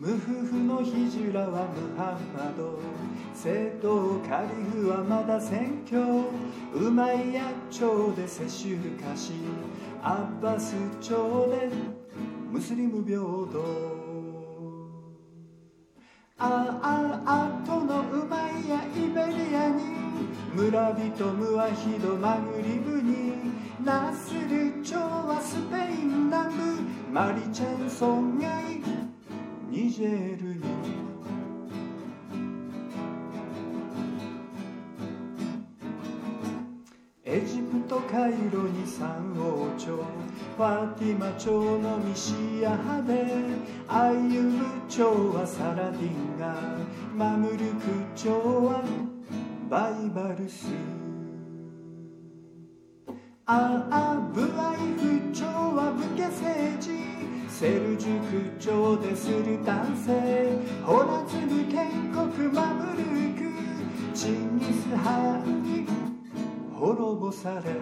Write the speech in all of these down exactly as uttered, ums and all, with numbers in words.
ムフフのヒジュラはムハンマド、セドカリフはまだ宣教、ウマイヤ朝で世襲化し、アッバス朝でムスリム平等。あああとのウマイヤイベリアに、村人ムワヒドマグリブに、ナスル朝はスペイン南部、マリチャン村外ニジェールに。エジプトカイロに三王朝、ファティマ朝のミシア派で、アイユム朝はサラディンが、マムルク朝はバイバルス。アアブアイフ朝は武家政治、セルジュク朝でスルタン制、ホラツブ建国マムルク、チンギス・ハンに滅ぼされ、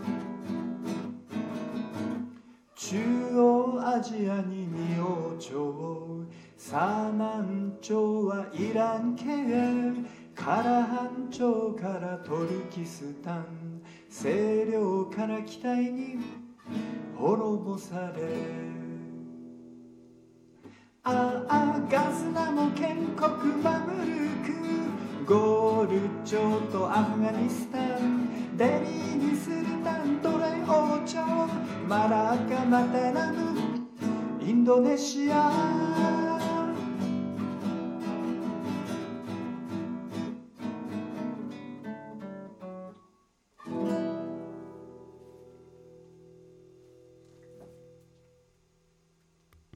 中央アジアに仁王朝、サマン朝はイラン系、カラハン朝からトルキスタン、西涼から北に滅ぼされ、ああガズナも建国マムルク、ゴール朝とアフガニスタン、デリーにスルタントレ王朝、マラカマタナムインドネシア。